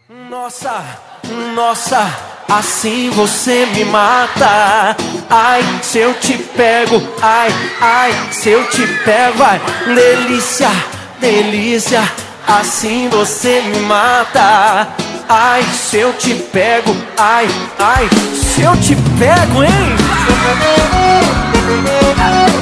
Nossa, nossa, assim você me mata. Ai, se eu te pego, ai, ai, se eu te pego, ai, delícia, delícia, assim você me mata. Ai, se eu te pego, ai, ai, se eu te pego, hein?